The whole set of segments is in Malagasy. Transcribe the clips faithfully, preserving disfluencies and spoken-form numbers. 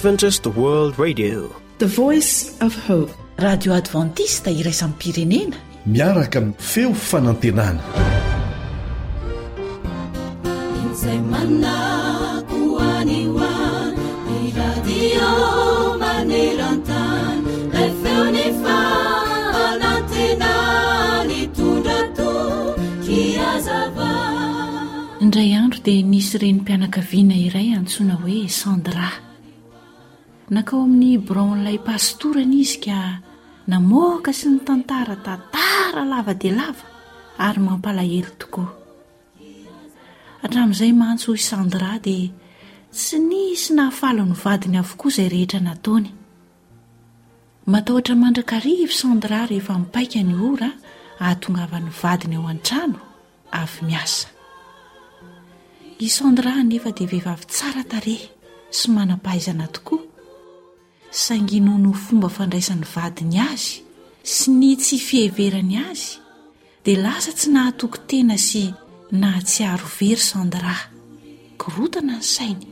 Adventist World Radio, the voice of hope. Radio Adventista iraisam-pirenena miaraka amin'ny feo fanantenana. Indray andro dia nisy renim-pianakaviana iray antsoina hoe Sandra. Nakao amin'ny braon'ilay pastorany izy ka namoaka sy ny tantara tantara lava dia lava ary mampalahelo tokoa. Hatramin'izay mantso i Sandra dia tsy nisy nahafala ny vadiny avokoa izay rehetra nataony. Matahotra mandrakarivo Sandra rehefa mipaika ny ora ahatongava ny vadiny ao an-trano avy miasa. I Sandra nefa dia vehivavy tsara tarehy sy manam-pahaizana tokoa. Saingy noho ny fomba fandraisan'ny vadiny azy sy ny tsy fiheverany azy dia lasa tsy nahatoko tena sy nahatsiaro very Sandra. Korotana ny sainy.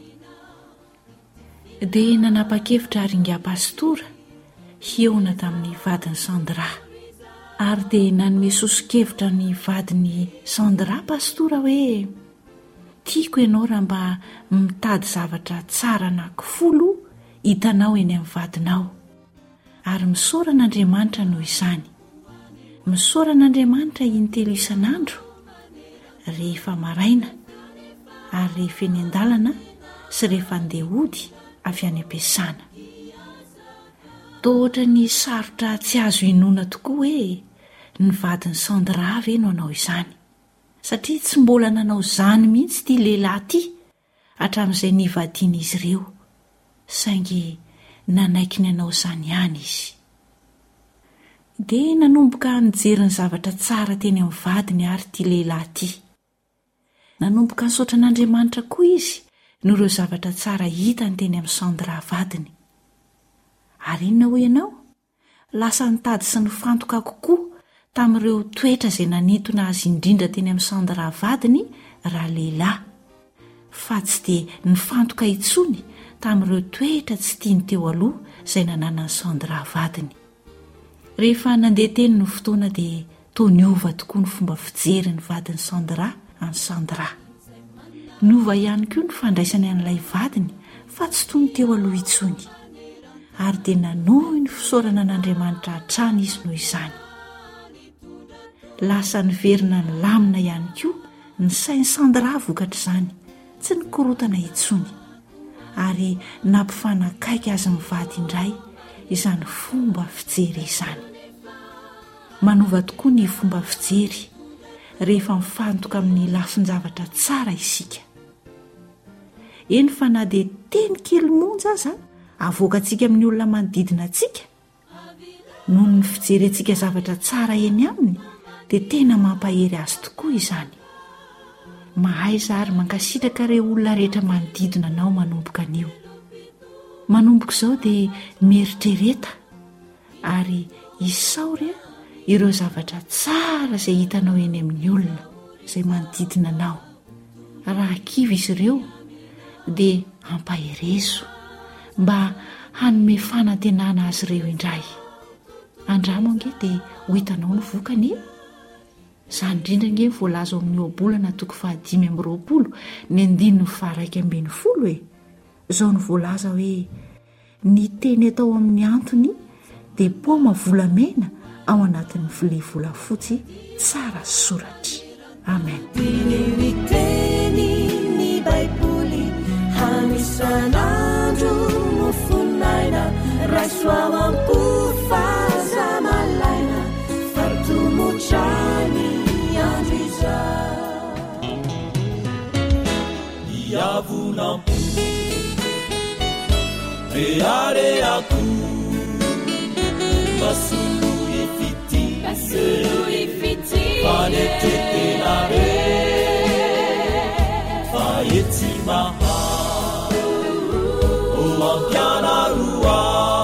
Dia nanapa-kevitra haringa pastora hiona tamin'ny vadiny Sandra. Ary dia nanome soso-kevitra ny vadiny Sandra pastora hoe tiako ianao raha mba mitady zavatra tsara anankifolo hitanao eny amin'ny vadinao. Ary misaoran'Andriamanitra noho izany. Misaoran'Andriamanitra intelo isan'andro rehefa maraina ary rehefa eny an-dalana sy rehefa andeha hody avy any am-piasana. Toa ohatra ny sarotra tsy azo inona tokoa hoe ny vadiny Sandra ve no anao izany. Satria tsy mbola nanao izany mihitsy ity lehilahy ity hatramin'izay nivadiana izy ireo. Saingy nanaiky ny anao izany ihany izy. Dia nanomboka nijery ny zavatra tsara teny amin'ny vadiny ary ity lehilahy ity. Nanomboka nisaotra an'Andriamanitra koa izy noho ireo zavatra tsara hitany teny amin'ny Sandra vadiny. Ary inona ho ianao? Lasa nitady sy nifantoka kokoa tamin'ireo toetra izay nanintona azy indrindra teny amin'ny Sandra vadiny raha lehilahy. Fa tsy dia nifantoka intsony tamin'ireo toetra tsy tiany teo aloha izay nananany Sandra vadiny. Rehefa nandeha teny ny fotoana dia toa niova tokoa ny fomba fijery ny vadiny Sandra any Sandra. Niova ihany koa ny fandraisany an'ilay vadiny fa tsy toy ny teo aloha intsony. Ary dia nanohy ny fisaorana an'Andriamanitra hatrany izy noho izany. Lasa niverina ny lamina ihany koa ny sainy Sandra vokatra izany, tsy nikorotana intsony. Ary nampifanakaiky azy mivady indray izany fomba fijery izany. Manova tokoa ny fomba fijery rehefa mifantoka amin'ny lafin-javatra tsara isika. Eny fa na dia teny kely monja aza avoakantsika amin'ny olona manodidina antsika. Noho ny fijery antsika zavatra tsara eny aminy dia tena mampahery azy tokoa izany. Mahaiza ary mankasitraka ireo olona rehetra manodidina anao manomboka anio. Manomboka izao dia mieritrereta ary isaory ireo zavatra tsara izay hitanao eny amin'ny olona izay manodidina anao. Raha kivy izy ireo dia ampaherezo mba hanome fanantenana azy ireo indray. Andramo ange dia ho hitanao ny vokany. Izany indrindra nge voalaza ao amin'ny ohabolana toko fahadimy amby roapolo ny andininy faharaiky ambin'ny folo e. Izao ny voalaza hoe ny teny atao amin'ny antony dia paoma volamena ao anatin'ny vilia volafotsy tsara soratra. Amen. Ny teny ny Baiboly hanisan'andro no foninaina raisoa mampofazamalaina fartomotrany andro izay iavonampo reareako masolo ifity fanetetenare faetsy maha o ampianaroa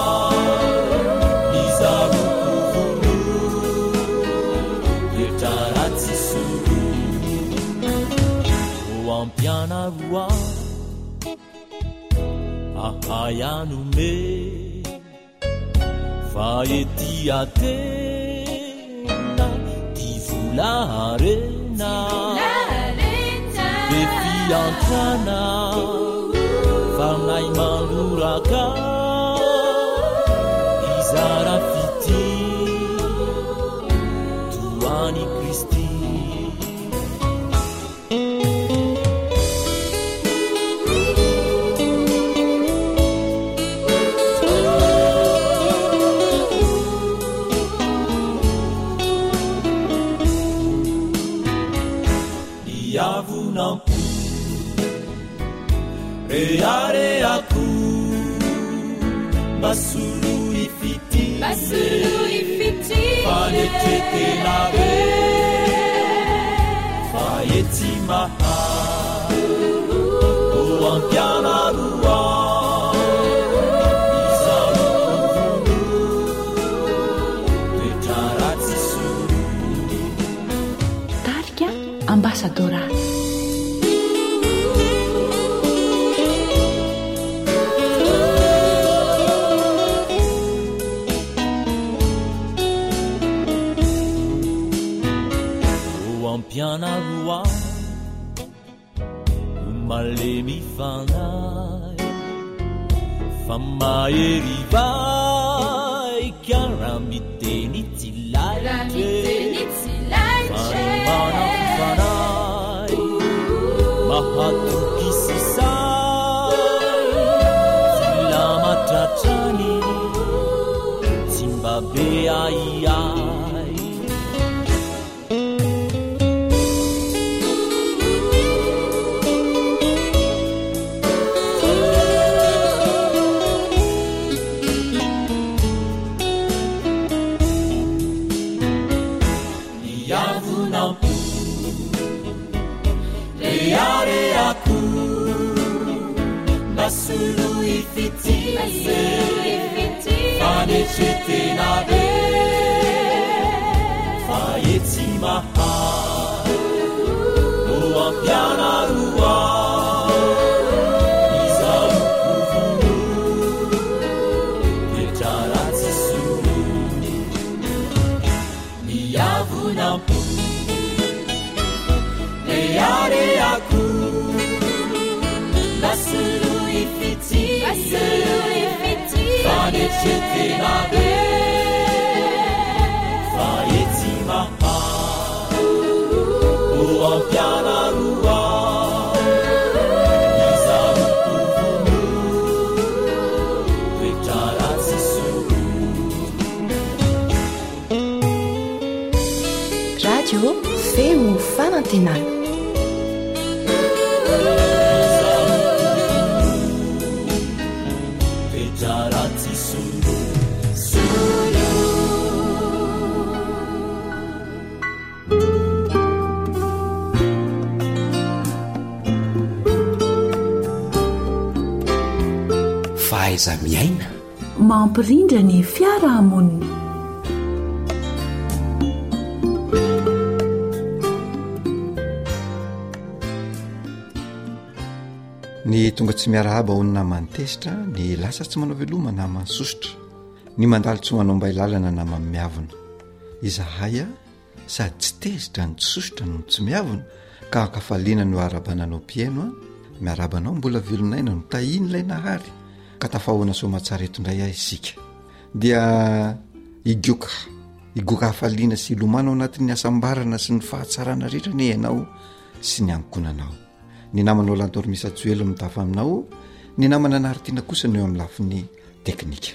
nizarokovolo retraratsy solo o ampianaroa ahayanome fa ety atena ty volarena be fiantrana fanay mandoraka izara fity toany Kristy iavunampo reareako basulu ifity fanetetenabe fa ety maha o ampianaroa izaokovono toetraratsy solo tarika ambasadora pianaroa umalemi fanay fa mahery vai kiaramiteny tsilaitry faimana fanay mahatoky sisay tsilamatratrany tsy mba be aiai reareako basulu ifity fanetetenabe fa ety maha o ampianaroa izaokovono toetraratsy solo miavonampo reareako basulu ifity fanetetenabe fa ety maha o ampianaroa izaokovono toetraratsy solo radio feo fanantenana toetraratsy solo fahaiza miaina mampirindra ny fiarahamonina ny tonga tsy miarahaba ho ny namany tesitra ny lasa tsy manao veloma namany sosotra ny mandalo tsy manao mba ilalana namany miavona izahay a sady tsy tezitra ny tsy sosotra no tsy miavona ka ankafaliana no arabananao mpiaino a miarabanao mbola velonaina no tahiny ilay nahary ka tafahoana somatsara etondray ahy isika dia igoka igoka hafaliana sy ilomana ao anatin'ny asambarana sy ny fahatsarana rehetra ny ianao sy ny ankonanao ny namanao lantor misatsoelo mitafa aminao ny namana anaritiana kosa no eo amin'ny lafin'ny teknika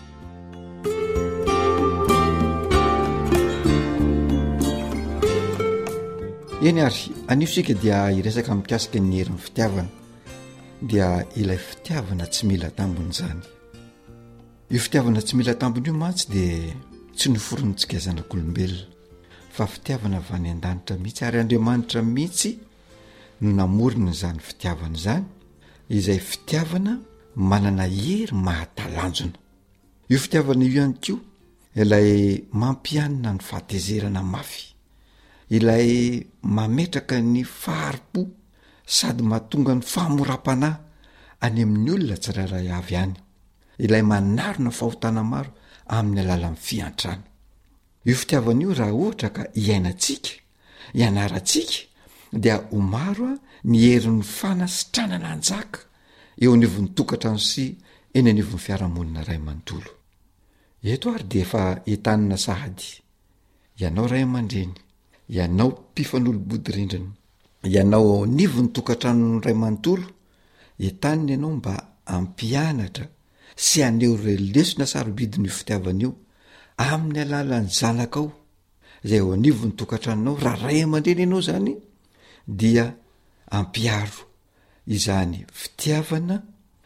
eny ary aniosika dia iresaka mikasika ny herin'ny fitiavana dia ilay fitiavana tsy mila tambony zany io fitiavana tsy mila tambony io mantsy dia tsy noforontsika zanak'olombelona fa fitiavana avy any an-danitra mihitsy ary Andriamanitra mihitsy no namorona izany fitiavana izany izay fitiavana manana hery mahatalanjona io fitiavana io ihany koa ilay mampianina ny fahatezerana mafy ilay mametraka ny faharipo sady mahatonga ny fahamoram-panahy any amin'ny olona tsirairay avy any ilay manarona fahotana maro amin'ny alalan'ny fiantrana. Io fitiavana io raha ohatra ka iainantsika ianarantsika dia ho maro a ny herin'ny fanasitranana anjaka eo anivon'ny tokantrano sy eny anivon'ny fiarahamonina ray amanontolo. Eto ary dia efa entanina sahady ianao ray aman-dreny, ianao mpifanolo-bodirindrina, ianao anivon'ny tokantrano ray amanontolo, entanina ianao mba ampianatra sy aneo relesona sarobidin'io fitiavana io amin'ny alalan'ny zanakao izay ao anivon'ny tokantranonao. Raha ray aman-dreny ianao zany dia ampiaro izany fitiavana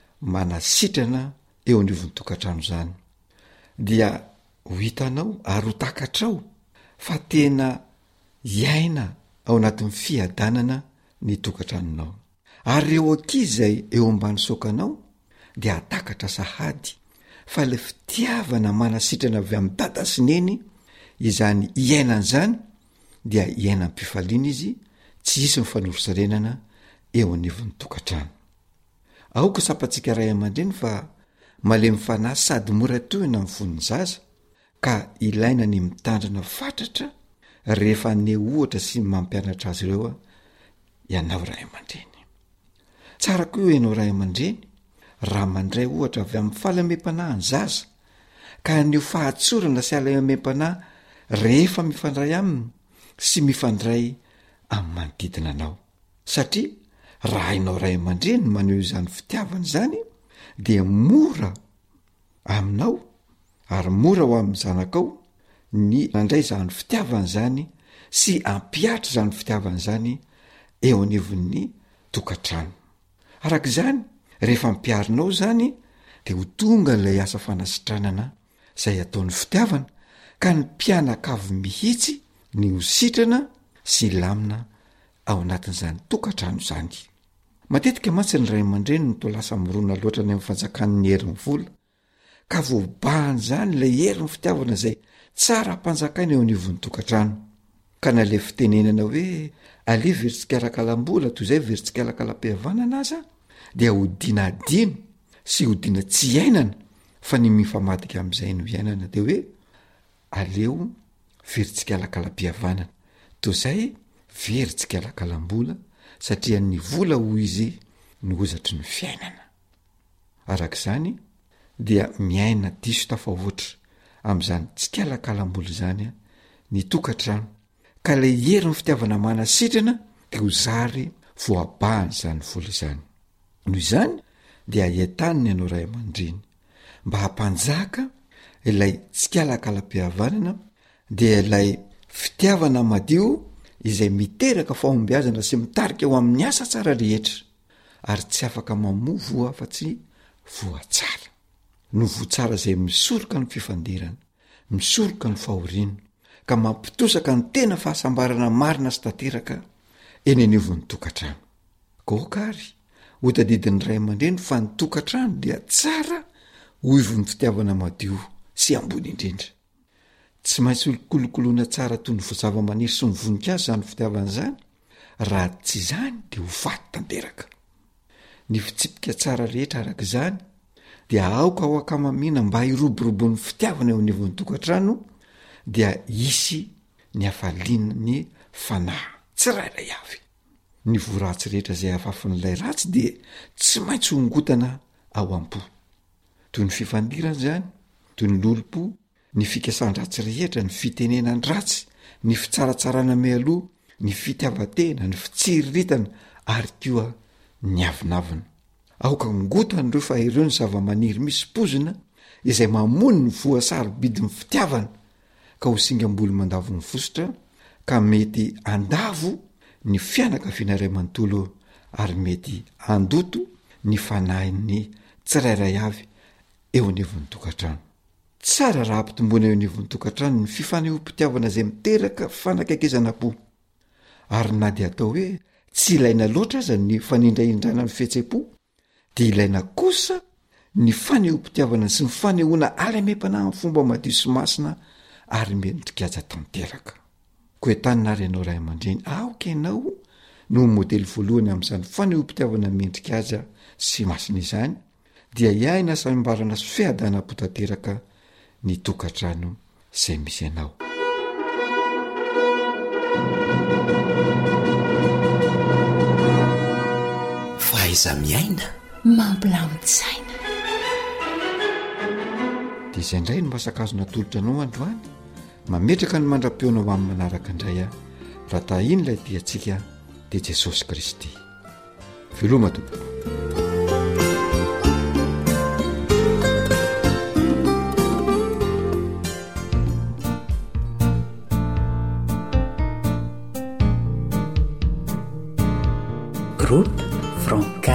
manasitrana eo anivon'ny tokantrano zany, dia ho hitanao ary ho takatrao fa tena iaina ao anatin'ny fiadanana ny tokantranonao. Ary eo ankizy izay eo ambany sokanao dia atakatra sahady fa le fitiavana manasitrana avy amin'ny dada sy neny izany iainana zany dia iainan'ny mpifaliana izy, tsy isy mifanorosarenana eo anivon'ny tokantrano. Aoka sapatsika ray aman-dreny fa malemy fanahy sady mora tohina amin'ny fon'ny zaza ka ilaina ny mitandrina fatratra rehefa ne ohatra sy mampianatra azy ireo a ianao ray aman-dreny. Tsara koa io ianao ray aman-dreny raha mandray ohatra avy amin'ny fahalemem-panahy ny zaza ka nio fahatsorana sy halemem-panahy rehefa mifandray aminy sy mifandray amin'ny manodidina anao. Satria raha hainao ray aman-dreny maneho izany fitiavana izany dia mora aminao ary mora ho amin'ny zanakao ny mandray izany fitiavana izany sy ampiatra izany fitiavana izany eo anivon'ny tokantrano. Arak'izany rehefa mpiarinao zany dia ho tonga ilay asa fanasitranana izay ataon'ny fitiavana ka ny mpianakavy mihitsy ny hositrana sy lamina ao anatin'izany tokantrano zany. Matetika mantsy ny ray aman-dreny no toa lasa mirona loatra ny amin'ny fanjakan'ny herin'ny vola ka voabahany zany ilay herin'ny fitiavana izay tsara hampanjakaina eo anivon'ny tokantrano. Ka na le fitenenana hoe alea veritsikalakalam-bola toy izay veritsikalakalam-pihavanana aza dia hodiana adino sy hodiana tsy iainana fa ny mifamadika amin'izay no iainana dia hoe aleo veritsikalakalam-pihavanana toy izay veritsikalakalam-bola satria ny vola hoy izy no ozatry ny fiainana. Arak'izany dia miaina diso tafavoatra amin'izany tsikalakalam-bola zany a ny tokantrano ka ilay herin'ny fitiavana manasitrana dia ho zary voabahany izany vola izany. Noho izany dia entanina ianao ray aman-dreny mba hampanjaka ilay tsikalakalam-pihavanana dia ilay fitiavana madio izay miteraka fahombiazana sy mitarika eo amin'ny asa tsara rehetra ary tsy afaka mamoa voa afa-tsy voa tsara. No voa tsara izay misoroka ny fifandirana, misoroka ny fahoriana ka mampitosaka ny tena fahasambarana marina sy tanteraka eny anivon'ny tokantrano. Kokary ho tadidin'ny ray aman-dreny fa ny tokantrano dia tsara ho ivon'ny fitiavana madio sy ambony indrindra. Tsy maintsy kolokoloina tsara toy ny zava-maniry sy ny voninkazo zany fitiavana zany, raha tsy izany dia ho faty tanteraka. Ny fitsipika tsara rehetra arak'izany dia aoka ao akamamina mba hiroborobon'ny fitiavana eo anivon'ny tokantrano dia isy ny hafaliana ny fanahy tsirairay avy. Ny voaratsy rehetra izay afafin'ilay ratsy dia tsy maintsy hongotana ao am-po. Toy ny fifandirana zany, toy ny lolo-po, ny fikasan-dratsy rehetra, ny fitenenany ratsy, ny fitsaratsarana mialoha, ny fitiavatena, ny fitsiriritana ary koa ny avinavina. Aoka ngotana ireo fa ireo ny zava-maniry misy pozina izay mamony ny voasarobidin'ny fitiavana ka ho singamboly mandavo ny fosotra ka mety andavo ny fianakaviana ray amanontolo ary mety andoto ny fanahin'ny tsirairay avy eo anivon'ny tokantrano. Tsara raha ampitomboana eo anivon'ny tokantrano ny fifanehoam-pitiavana izay miteraka fanakakezana-po. Ary na dia atao hoe tsy ilaina loatra aza ny fanindraindrana ny fihetsem-po, dia ilaina kosa ny fanehoam-pitiavana sy ny fanehoana alemem-panahy amin'ny fomba madio sy masina ary mendrika aza tanteraka. Koa entanina ary ianao ray aman-dreny, aoka ianao no modely voalohany amin'izany fanehoam-pitiavana mendrika aza sy masina izany dia iaina sambarana sy fiadana potateraka ny tokantrano izay misy ianao. Faiza miaina mampilamin-tsaina. Dia izay indray no masakazo natolotra anao androany, mametraka ny mandra-peonao amin'ny manaraka indray aho raha tahiny ilay diantsika dia Jesosy Kristy. Veloma tompoko. Groupe Franca.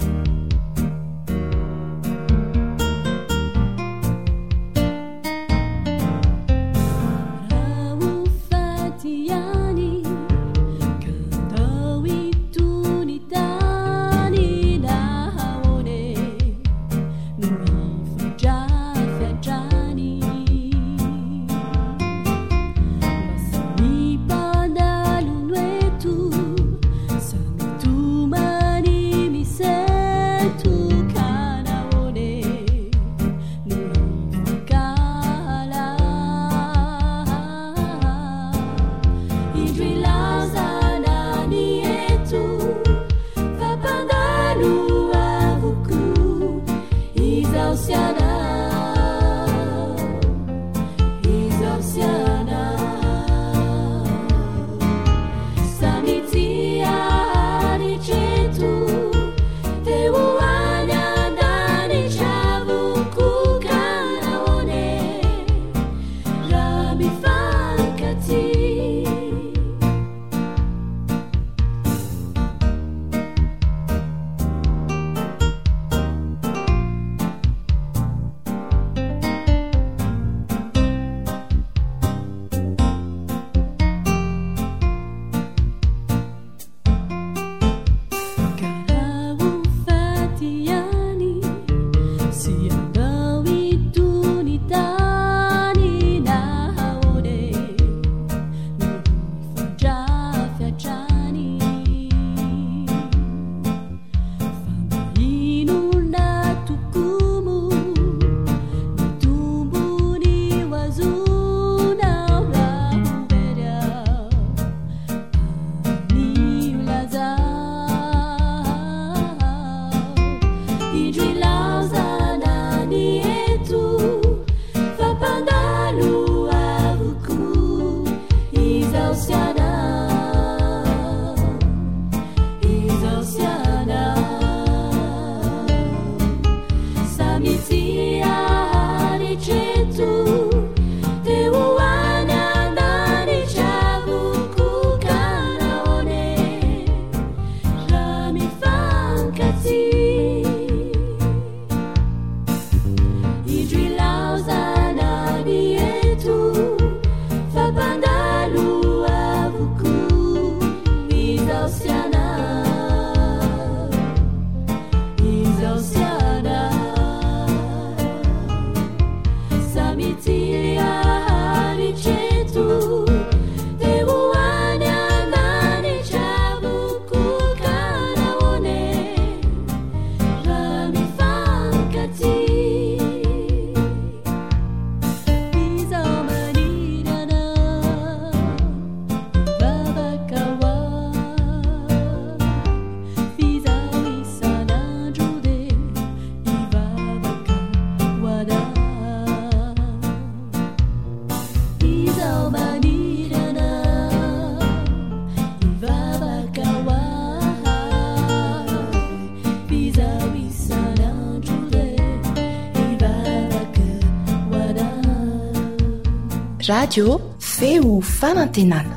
Radio feo fanantenana.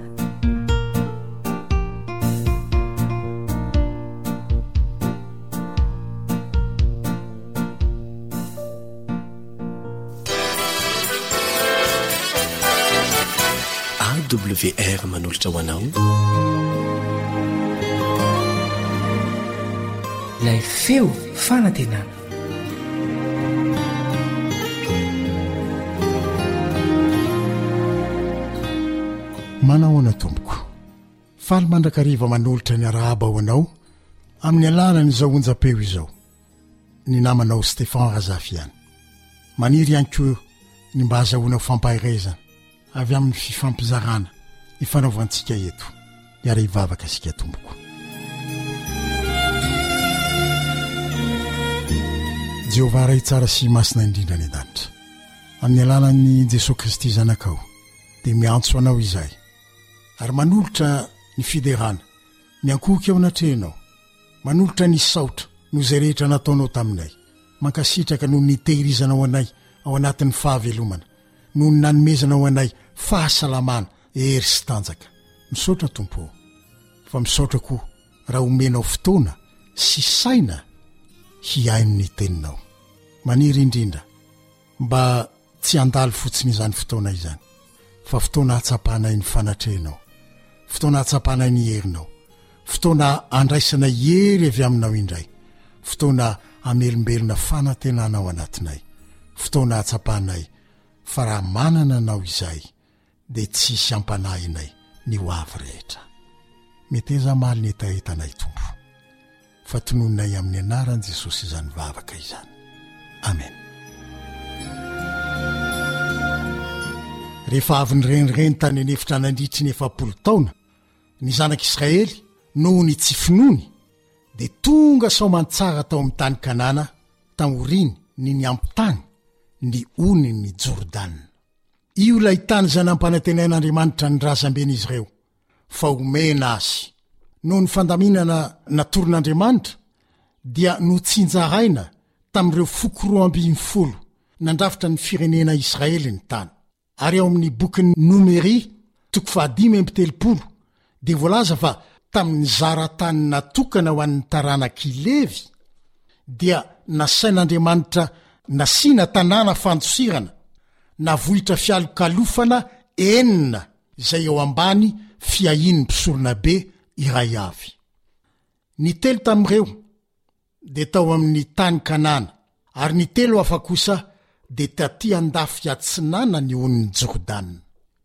A W R manolotra ho anao ilay feo fanantenana. Manahoana tompoko, faly mandrakariva manolotra ny arahaba ho anao amin'ny alalany izao onjapeo izao ny namanao Stéphane Razafiany. Maniry ihany koa ny mba azahoana ho fampaherezana avy amin'ny fifampizarana ifanaovantsika eto iara hivavaka sika tomboko. Jehovah ray tsara sy masina indrindra ny an-danitra, amin'ny alalan'i Jesosy Kristy zanakao dia miantso anao izay ary manolotra ny fiderana, miankoky ao anatrenao, manolotra ny saotra no izay rehetra nataonao taminay, mankasitraka noho ny tehirizana ao anay ao anatin'ny fahavelomana, noho ny nanomezana ao anay fahasalamana hery sy tanjaka. Misaotra Tompo, fa misaotra koa raha omenao fotoana sy saina hiaino ny teninao. Maniry indrindra mba tsy andalo fotsiny izany fotoana izany, fa fotoana hatsapanay ny fanatrenao, fotoana hatsapanay ny herinao, fotoana andraisana hery avy aminao indray, fotoana amelombelona fanantenana ao anatinay, fotoana hatsapanay fa raha manana anao izay dia tsisy ampanahinay ny ho avy rehetra. Meteza maly ny etaetanay Tompo, fa tononay amin'ny anaran'i Jesosy izany vavaka izany. Amen. Rehefa avy ny renireny tany anefitra nandritry ny efapolo taona ny zanak'Israely noho ny tsy finoany dia tonga saomantsara tao amin'ny tany Kanana, tamoriny ny ny ampitany ny ony ny Jordana. Io ilay tany izay nampanantenain'Andriamanitra ny razamben'izy ireo fa omena azy. Noho ny fandaminana natoron'Andriamanitra dia notsinjaraina tamin'ireo foko roa ambin'ny folo nandrafitra ny firenena Israely ny tany. Ary ao amin'ny bokin'ny Nomery toko fahadimy amby telopolo dia voalaza fa tamin'ny zaratany natokana ho an'ny taranak'i Levy dia nasain'Andriamanitra nasiana tanàna fandosirana, navohitra fialokalofana enina izay ao ambany fiahin'ny mpisorona be iray avy. Ny telo tamin'ireo dia tao amin'ny tany Kanana, ary ny telo hafa kosa dia taty andafy atsinana ny on'ny Jordana.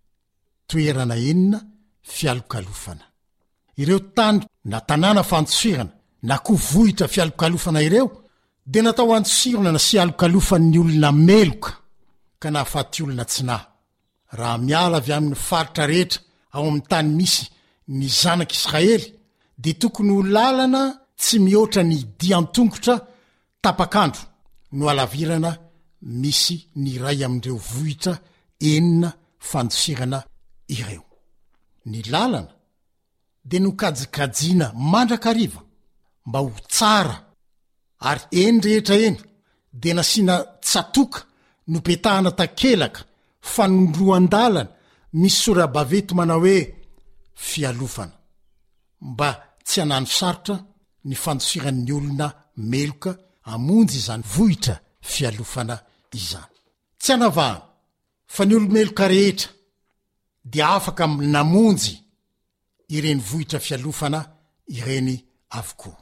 Toerana enina fialokalofana. Ireo tany na tanàna fandosirana na koa vohitra fialokalofana ireo dia natao andosirana na sy alokalofan'ny olona meloka ka nahafaty olona tsinahy. Raha miala avy amin'ny faritra rehetra ao amin'ny tany misy ny zanak'Israely dia tokony ho lalana tsy mihoatra ny dian-tongotra tapakandro no alavirana misy ny ray amin'ireo vohitra enina fandosirana ireo. Ny lalana dia nokajikajiana mandrakariva mba ho tsara, ary eny rehetra eny dia nasiana tsatoka no petahana takelaka fanondroan-dalana misy sora-baveto manao hoe fialofana, mba tsy hanano sarotra ny fandosiran'ny olona meloka amonjy izany vohitra fialofana izany. Tsy hanavahana fa ny olomeloka rehetra dia afaka namonjy ireny vohitra fialofana ireny avokoa.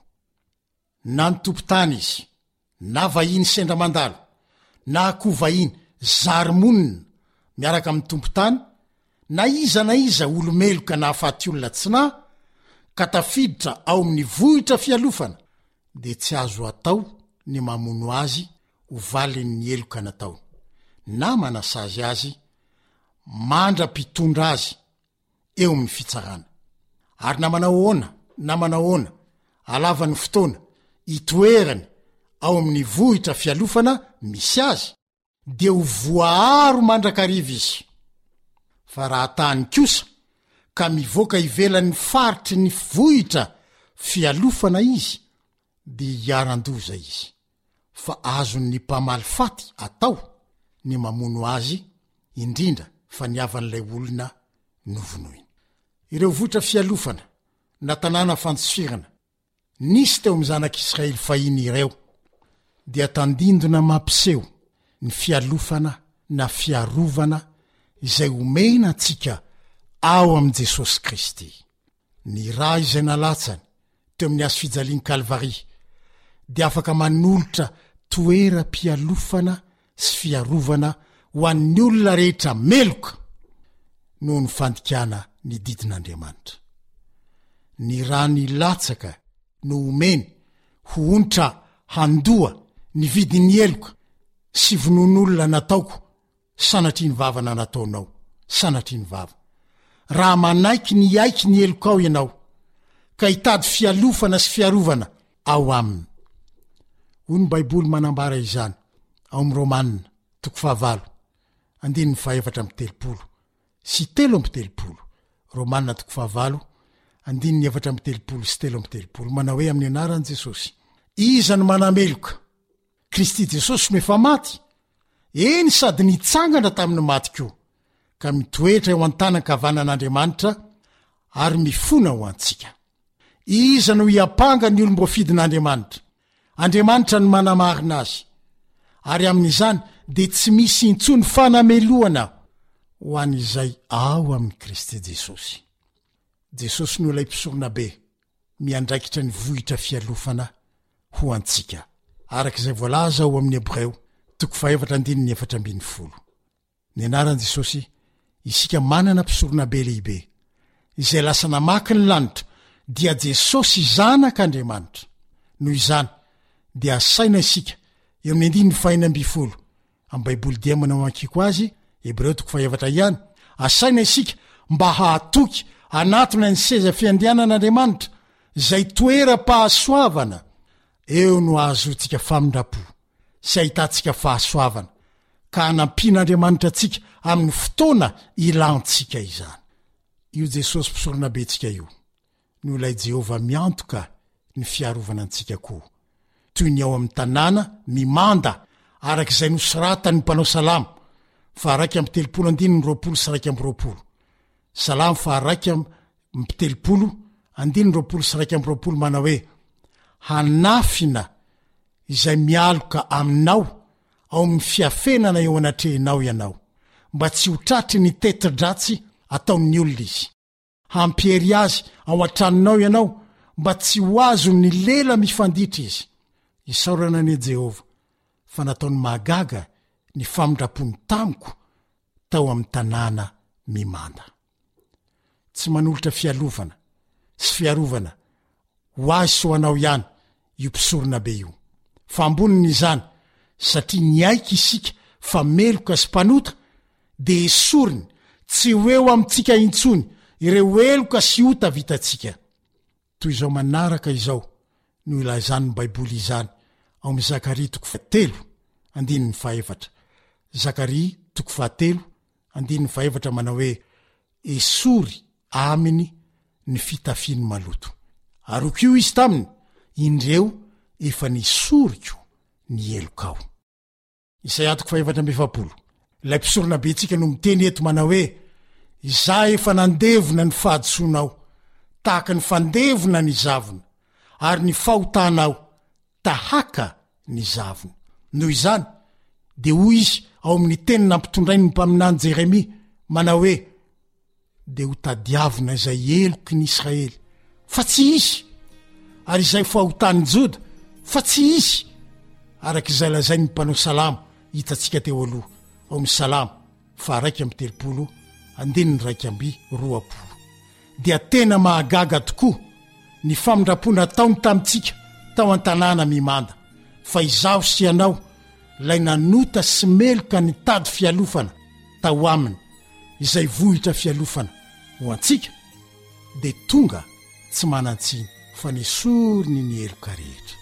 Na ny tompon-tany izy, na vahiny sendra mandalo, na koa vahiny zary-monina miaraka amin'ny tompon-tany, na iza na iza olomeloka na hafaty olona tsinahy ka tafiditra ao amin'ny vohitra fialofana dia tsy azo atao ny mamono azy ho valin'ny eloka natao, na manasazy azy mandra-pitondra azy eo amin'ny fitsarana. Ary na manao ona na manao ona alavan'ny fotoana itoerany ao amin'ny vohitra fialofana misy azy dia ho voaharo mandrakariva izy. Fa raha tany kosa ka mivoaka ivelan'ny faritry ny vohitra fialofana izy dia hiaran-doza izy, fa azon'ny mpamaly faty atao ny mamono azy, indrindra fa niavan'ilay olona novonoina. Ireo vohitra fialofana na tanàna fandosirana nisy teo amin'ny zanak'Israely fahiny ireo dia tandindona mampiseho ny fialofana na fiarovana izay omena antsika ao amin'i Jesosy Kristy. Ny raha izay nalatsany teo amin'ny hazo fijalian'ny Kalvari dia afaka manolotra toeram-pialofana sy fiarovana ho an'ny olona rehetra meloka noho ny fandikana ny didin'Andriamanitra. ny raha ny latsaka no omeny ho onitra handoa ny vidiny eloka sy vonon'olona nataoko sanatria ny vavana nataonao sanatria ny vava raha manaiky ny aiky ny elokao ianao ka hitady fialofana sy fiarovana ao aminy. Hoy ny Baiboly manambara izany ao amin'ny Romanina toko fahavalo andininy fahaefatra amby telopolo sy telo amby telopolo. Romanina toko fahavalo andininy efatra amby telopolo sy telo amby telopolo manao hoe amin'ny anaran'i Jesosy, iza no manameloka? Kristy Jesosy mefa maty, eny sady nitsangana tamin'ny maty koa, ka mitoetra eo an-tanan-kavanan'Andriamanitra ary mifona ho antsika. Iza no hiapanga ny olom-boafidin'Andriamanitra? Andriamanitra no manamarina azy, ary amin'izany dia tsy misy intsony fanameloana ho an'izay ao amin'ny Kristy Jesosy. Jesosy no ilay mpisorona be miandraikitra ny vohitra fialofana ho antsika, arak'izay voalaza ao amin'ny Hebreo toko fahaefatra andininy efatra ambin'ny folo. Ny anaran'i Jesosy, isika manana mpisorona be lehibe izay lasa namaky ny lanitra, dia Jesosy zanak'Andriamanitra. Noho izany dia asaina isika eo amin'ny andininy fahina amby folo amin'ny Baiboly dia manao ankiko azy, Hebreo toko fahaefatra ihany, asaina isika mba hahatoky anatona ny seza fiandianan'Andriamanitra zay toera-pahasoavana. Eo no ahazoantsika famindrapo sy ahitantsika fahasoavana, ka hanampian'Andriamanitra atsika amin'ny fotoana ilantsika izany. Io Jesosy mpisorona be tsika io no ilay Jehova miantoka ny fiarovana antsika koa, toy ny ao amin'ny tanàna mimanda arak'izay nosoratany ny mpanao salamo fa raiky amby telopolo andininy roapolo sy raiky amby roapolo. Salamo fa raiky amby telopolo andininy roapolo sy raiky amby roapolo manao hoe, hanafina izay mialoka aminao ao amin'ny fiafenana eo anatrehinao ianao, mba tsy ho tratry ny teti-dratsy ataon'ny olona izy. Hampiery azy ao an-tranonao ianao, mba tsy ho azo ny lela mifanditra izy. Isaorana ny Jehova fa nataony mahagaga ny famindrapony tamiko tao amin'ny tanàna mimanda. Tsy manolotra fialovana sy fiarovana ho azy so anao ihany io mpisorona be io, fa amboniny izany satria ny aiky isika fa meloka sy mpanota, dia esoriny tsy ho eo amintsika intsony ireo eloka sy ota vitantsika. Toy izao manaraka izao no ilazany ny Baiboly izany ao amin'ny Zakaria toko fahatelo andininy fahaefatra. Zakaria toko fahatelo andininy fahaefatra manao hoe, esory aminy ny fitafiany maloto. Ary koa izy taminy, indreo efa nisoriko ny elokao. Isaia toko fahaefatra amby efapolo. Ilay mpisorona be tsika no miteny eto manao hoe, izaho efa nandevona ny fahadisoanao tahaka ny fandevona ny zavona, ary ny fahotanao tahaka ny zavona. Noho izany dia hoy izy ao amin'ny teny nampitondrainy ny mpaminany Jeremia manao hoe, dia ho tadiavina izay eloky ny Israely fa tsy izy, ary izay fahotany Joda fa tsy izy, arak'izay lazay ny mpanao salamo hitantsika teo aloha ao amin'ny salamo fa raiky amby telopolo andininy raiky amby roapolo. Dia tena mahagaga tokoa ny famindrapona taony tamintsika tao an-tanàna mimanda, fa izaho sy anao lay nanota sy meloka ny tady fialofana tao aminy, izay vohitra fialofana ho antsika, dia tonga tsy manantsiny fa nisoriny ny eloka rehetra.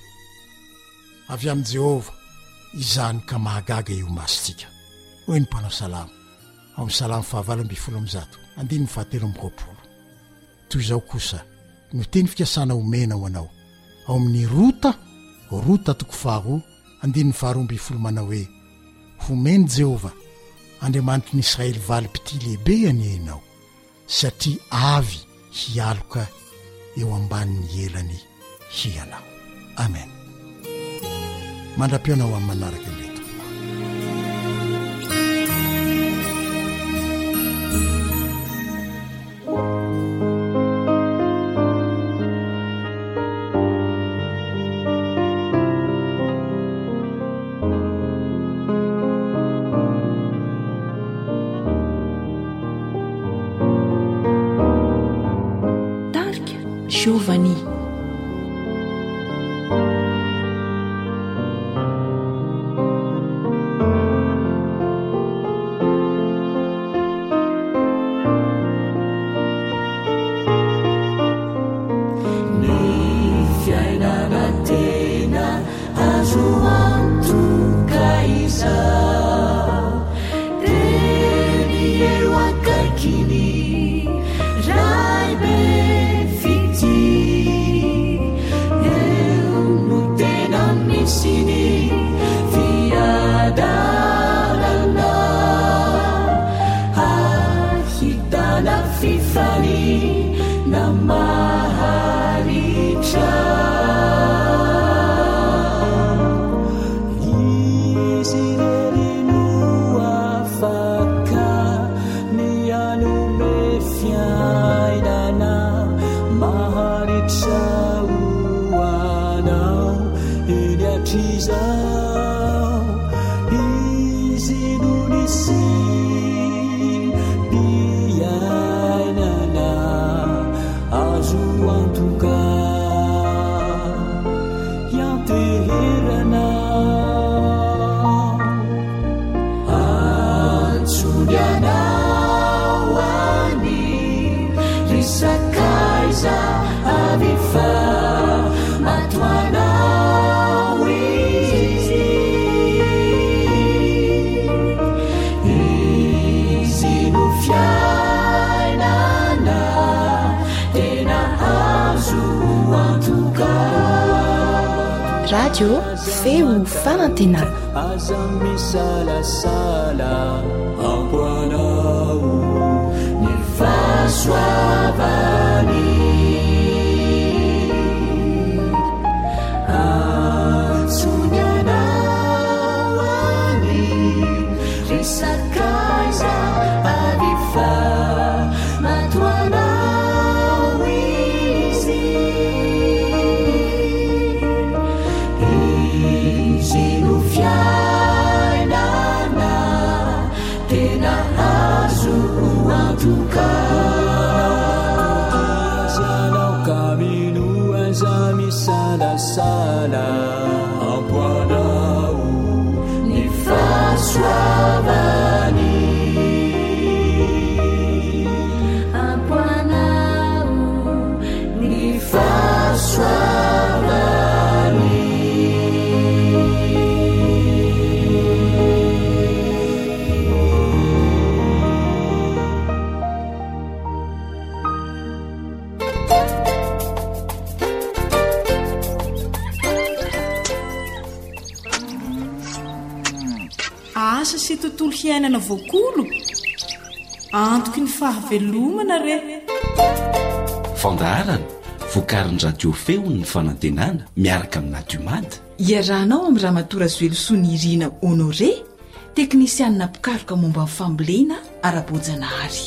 Avy amin'i Jehova izany ka mahagaga io masontsika. Hoy ny mpanao salamo ao amin'ny salamo fahavalo amby folo amby zato andininy fahatelo amby roapolo. Toy izao kosa no teny fikasana omena ho anao ao amin'ny rota rota toko faharoa andininy faharoa amby folo manao hoe, homeny Jehova Andriamanitry ny Israely valim-pity lehibe anienao, satria avy hialoka eo ambanin'ny elany hianao. Amen. Mandra-pionao amin'ny manaraka indreto. Giovanni. Radio feo fanantenana. Aza misalasala ampoanao ny fahasoavany antsony anao any resakaiza avifa matoanao izy izy no fiainana tena azo antoka azanao kamino aza misalasala ampoanao ny fahasoavany ampoanao ny fahasoavany. Asa sy tontolo hiainana voakolo antoky ny fahavelomana re fandaharana voakarin-radio feo ny fanantenana miaraka amina Diomady. Iarahanao amin'ny Ramatora Zoelosoa ny Irina Honore, teknisianina pikaroka momba ny fambolena ara-boajanahary.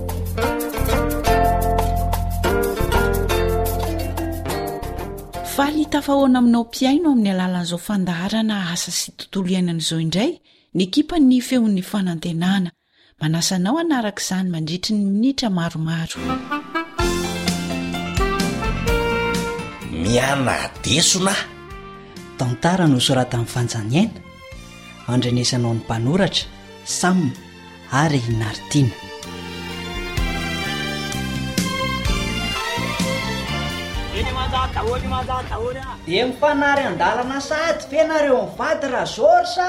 Faly tafahoana aminao piaino amin'ny alalan'izao fandaharana asa sy tontolo iainan'izao indray ny ekipa ny feon'ny fanantenana manasanao anaraka izany mandritry ny minitra maromaro. Miana desona tantara no soratan'ny fanjaniaina andrenesanao ny mpanoratra Sam ary Nartina. Dia mifanary an-dalana sady fianareo mivady raha zorsa.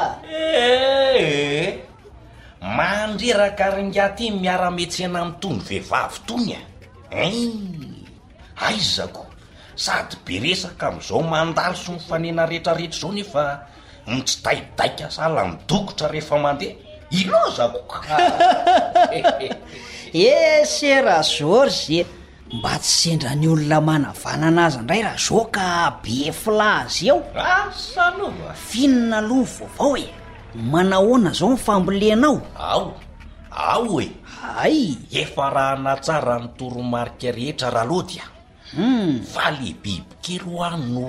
Eh, mandreraka ringaty miara-metsena amitony vehivavy tony a. Eh, aizako sady be resaka amin'izao mandalo sy mifanena rehetrarehetra izao nefa mitsitaidaika sala midokotra rehefa mandeha ilozako. E se raha zorzy mba tsy sendra ny olona manavanana azy indray raha zoka be filazy eo. Asanova finina aloha vaovao e, manahoana zao ny fambolenao? Ao, ao e. Ay, efa raha natsara ny toromarika rehetra raha lodia. Hmm, fa le bibikely hoany no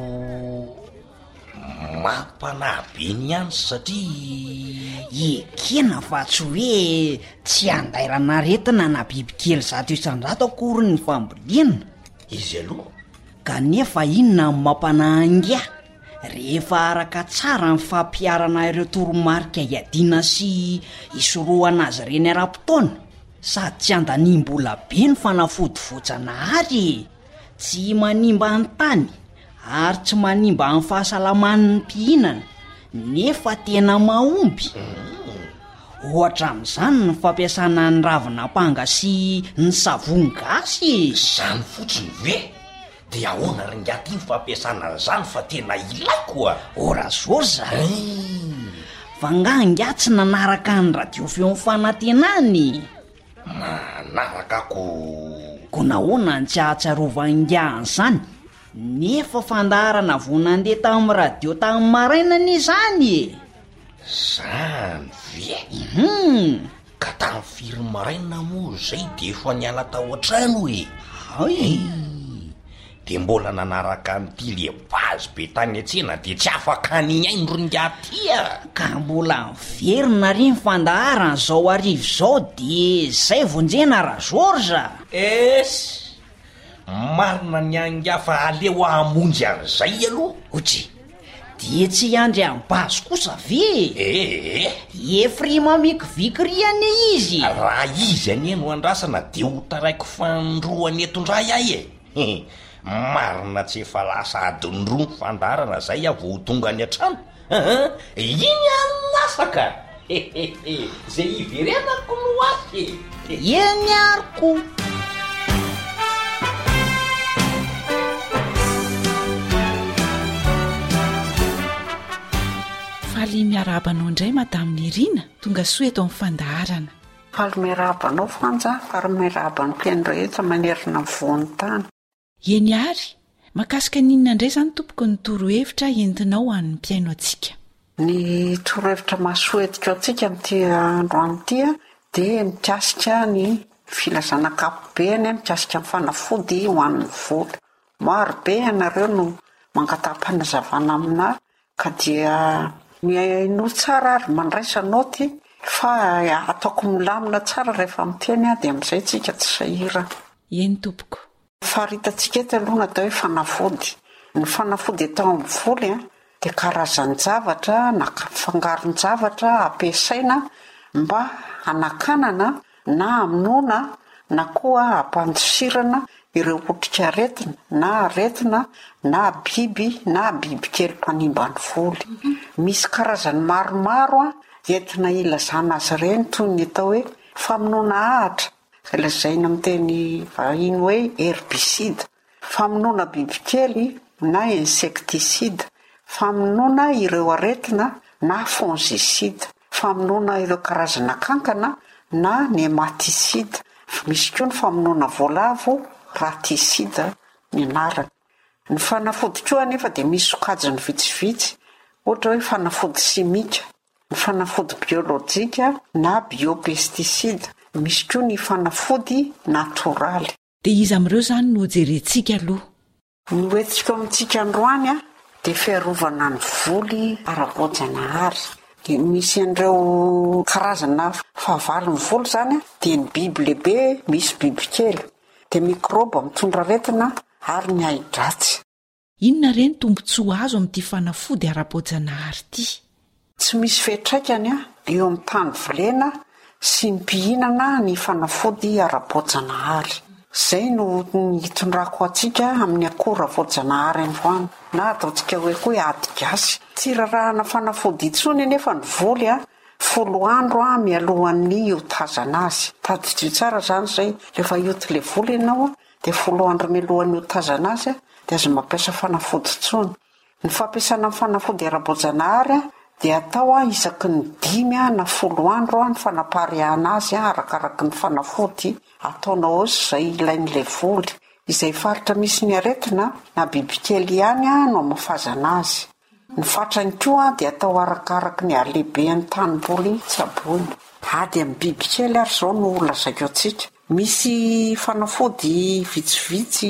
mampanabe ny ihany satria ekena fa tsy hoe tsy andairana retina na bibikely zato isan-jato akory ny fambolena. izy aloha kanefa inona ny mampanangia rehefa araka tsara ny fampiarana ireo toromarika iadina sy isoroana azy reny ara-potoana sady tsy andanimbola be ny fanafody vojanahary tsy manimba ny tany ary tsy manimba ny fahasalaman'ny mpihinana nefa tena mahomby ohatra amin'izany ny fampiasana ny ravina-panga sy ny savony gasy zany fotsiny ve dia ahoana ringaty ny fampiasana an'izany fa tena ilaiko a ora zoza fa nganga tsy nanaraka ny radio feo fanantenany manaraka ko ko nahoana ny tsy ahatsarovangany zany nefa fandaharana vonandeha tamin'ny radio tamin'ny marainana izany zany ve hum ka tamin'ny firy maraina moa zay de efa niala tao an-trano e ay de mbola nanaraka n'ity le vazy be tany atsena de tsy afaka nyaindro ringatia ka mbola miverina ry ny fandaharana zao arivo zao de zay vonjena raha zorza esy marina ny anga fa aleo amonjy an'izay aloha otry de tsy andry amin'ny bazy kosa ve ee efri mamikivikiriany izy raha izy any no andrasana de ho taraiko fandroany etondray ahy e marina tsy efa lasa adinroa ny fandarana zay avo tonga any an-trano iny alasaka zay iverenako no asy eny ariko faly miarabanao indray madamin'ny irina tonga soa eto amin'ny fandaharana faly miarabanao fanja fary miaraban'ny teny rehetra manerina mivony tany eny ary makasika ninona indray zany tompoko ny torohevitra entinao an'ny mpiaino atsika ny torohevitra masoetika atsika amin'ity andro an'ity dia mikasika ny filazana kapobeny mikasika ny fanafody ho an'ny vola maro be ianareo no mangatapana-zavana amina ka dia miaino tsara ary mandraisanao ty fa ataoko milamina tsara rehefa miteny dia amin'izay tsika tsy sahira eny tompoko faritatsika eto aloha natao hoe fanafody ny fanafody atao amin'ny voly a dia karazany zavatra na fangaron zavatra ampiasaina mba hanakanana na hamonoana na koa hampandosirana ireo otrika aretina na aretina na biby na biby kely mpanimba ny voly misy karazany maromaro a entina ilazana azy ireny toy ny atao hoe famonoana ahatra izay lazaina amin'ny teny vahiny hoe herbicide famonoana bibikely na insecticide famonoana ireo aretina na fongicide famonoana ireo karazana kankana na nematicide misy koa ny famonoana voalavo raticide ny anarany ny fanafody koa anefa dia misy sokajiny vitsivitsy ohatra hoe fanafody simika ny fanafody biolojika na biopesticide misy koa ny fanafody natoraly dia izy amin'ireo zany no jerentsika aloha ny hoentsika amintsika androany a dia fiarovana ny voly ara-boajanahary dia misy an'ireo karazana fahavalo ny voly zany a dia ny biby lehibe misy biby kely dia mikroba mitondra aretina ary ny aidratsy inona ireny tombontsoa azo amin'ity fanafody ara-boajanahary ity tsy misy fetraikany a eo amin'ny tany vilena sy ny mpihinana ny fanafody ara-boajanahary zay no hitondrako atsika amin'ny akora voajanahary androany na ataontsika hoe koa ady gasy tsy rarahana fanafody itsony nefa ny voly a folo andro a mialohan'ny iotazana azy tadidio tsara zany zay rehefa ioty le voly ianao a dia folo andro mialohan'ny iotazana azy a dia azo mampiasa fanafody itsony ny fampiasana amin'ny fanafody ara-boajanahary a dia atao a isaky ny dimy a na folo andro a ny fanaparehana azy a arakaraky ny fanafody ataonao ozy zay ilain'le voly izay faritra misy ny aretina na bibikely ihany a no amafazana azy ny fatrany koa dia atao arakaraky ny alehibean'ny tanimboly tsaboiny ady amin'ny bibikely ary zao no lazaiko atsika misy fanafody vitsivitsy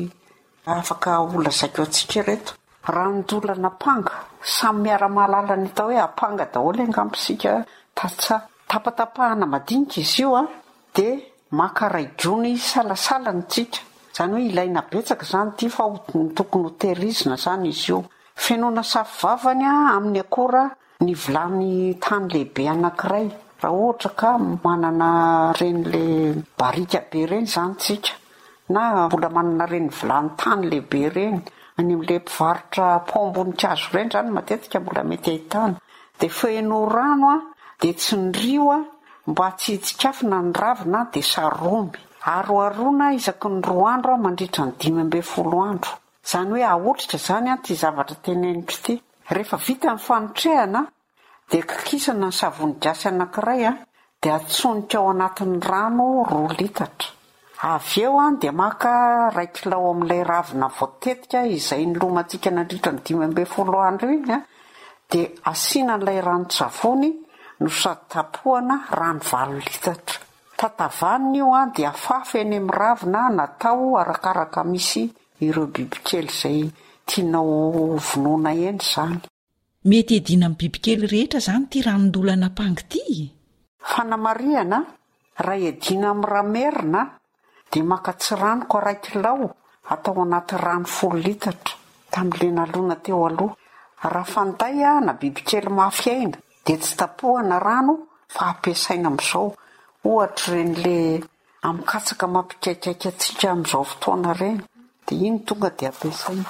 afaka olazaiko atsika reto raha nydolana panga samy miara-mahalala ny atao hoe apanga daholo angampisika tatsa tapatapahana madinika izy io a dia maka raigony salasala ny tsika zany hoe ilaina betsaka zany ty fa tokony ho tehirizina zany izy io. Fenoana safy vavany a amin'ny akora ny vilany tany lehibe anankiray. Raha ohatra ka manana reny le barika be reny zany tsika na mbola manana reny vilany tany lehibe reny any amin'le mpivarotra pom-boninkazo reny zany matetika mbola mety ahitana. De feno rano a de tsindrio a mba tsy hitsikafona ny ravina de saromy. Aroarona isaky ny roa andro a mandritra ny dimy ambe folo andro. Zany hoe ahotrika zany a ty zavatra teneniko ity. Rehefa vita ny fanotrehana de kikisana ny savony gasy anankiray a de atsonika ao anatin'ny rano roa litatra. Avy eo a de maka ray kilao amin'ilay ravina voatetika izay nilomantsika nandritra ny dimy ambe folo andro iny a de asiana n'ilay ranon-tsavony no sady tapohana rano valo litatra. Tatavanina io a de afafa eny amin'ny ravina natao arakaraka misy ireo bibikely izay tianao vonoina eny zany. Mety edina amin'ny bibikely rehetra zany ty ranondolana pangy ty. Fanamariana raha edina amin'ny ramerina de maka tsiranoko ray kilao atao anaty rano folo litatra tamin'le nalona teo aloha. Raha fanday a na bibikely mafy aina de tsy tapohana rano fa ampiasaina amin'izao. Ohatra reny le amikatsaka mampikaikaika atsika amin'izao fotoana reny de iny tonga de ampiasaina.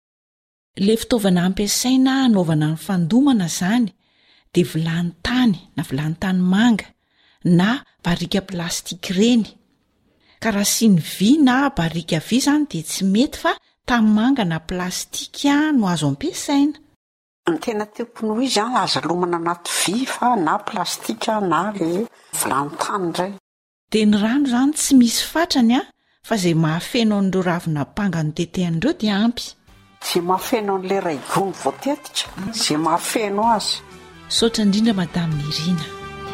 Le fitaovana ampiasaina anaovana ny fandomana zany de vilany tany na vilany tany manga na barika plastika reny. Ka raha sy ny vy na barika vy zany de tsy mety fa tany manga na plastika no azo ampiasaina. Ny tena tiako noho izy a aza lomana anaty vy fa na plastika na le vilany tany indray. De ny rano zany tsy misy fatrany a fa zay mahafeno an'ireo ravina panga no tetehan'ireo de ampy. Zay mahafeno an'le ray gony voatetika zay mahafeno azy. Saotra indrindra madame Nirina.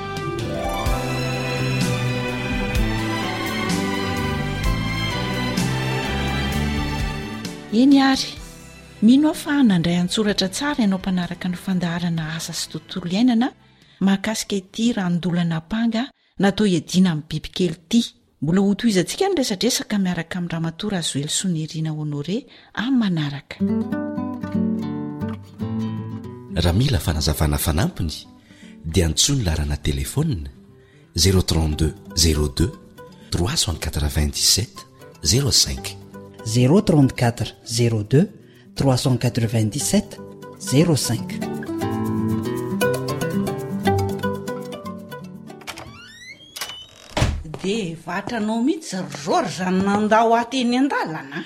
Eny ary mino aho fa nandray antsoratra tsara ianao mpanaraka ny fandaharana asa sy tontolo iainana mahakasika ity ranondolana panga natao iadina amin'ny bibikely ity. Mbola ho tohizantsika ny resadresaka miaraka amin'ny ramatoa Razoely Sonirina Honore amin'ny manaraka. Raha mila fanazavana fanampiny dia antsony larana telefônina zéro trente-deux zéro deux trois cent quatre-vingt-dix-sept zéro cinq zéro trente-quatre zéro deux trois cent quatre-vingt-dix-sept zéro cinq. De vatranao mihitsy rory zany nandao ateny an-dalana.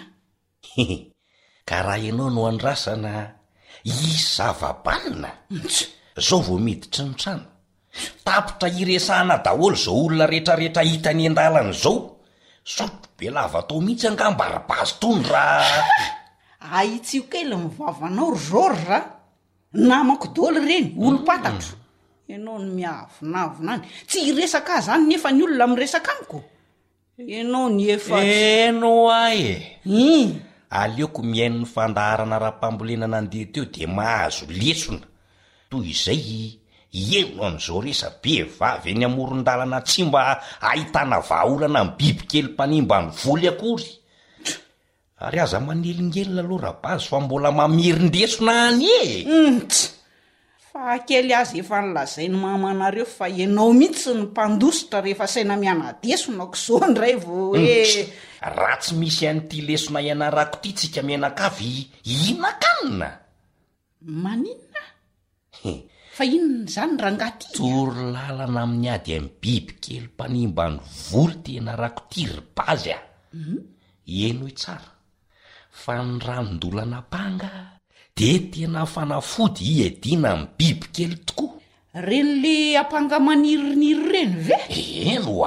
Ka raha ianao no andrasana izavabalina zao vao miditra ny trano tapitra iresahana daholo zao olona rehetrarehetra hita ny an-dalana zao. Sotro be lava atao mihitsy angambarabazy tony raha aitsio kely mivavanao rory ra namako dolo reny olo patatro. Ianao ny miavonavonany tsy iresaka zany nefa ny olona miresaka amiko. Ianao ny efa eno ae i aleoko miaino ny fandaharana raha-pambolena nandeha teo de mahazo lesona toy izay ieno amin'izao resa be vavy eny amoron-dalana tsy mba ahitana vahaolana amin'ny bibikely mpanimba ny voly akory. Ary aza manelingelina aloha rabazy fa mbola mamirindesona any e. Fa kely azy efa nilazainy mamanareo fa ianao mihitsy ny mpandositra rehefa saina mianadesona ko ndray vo hoe raha tsy misy an'ity lesona ianarako ity tsika mianakavy inakanina. Maninona? Fa inona zany rangaty? Tory lalana amin'ny ady amin'ny bibikely mpanimba ny voly tena rako ty ribazy a. Eno tsara fa ny ranondolana panga de tena fanafody iadina amin'ny bibikely tokoa. Reny le apanga maniriniry reny ve? Eno a.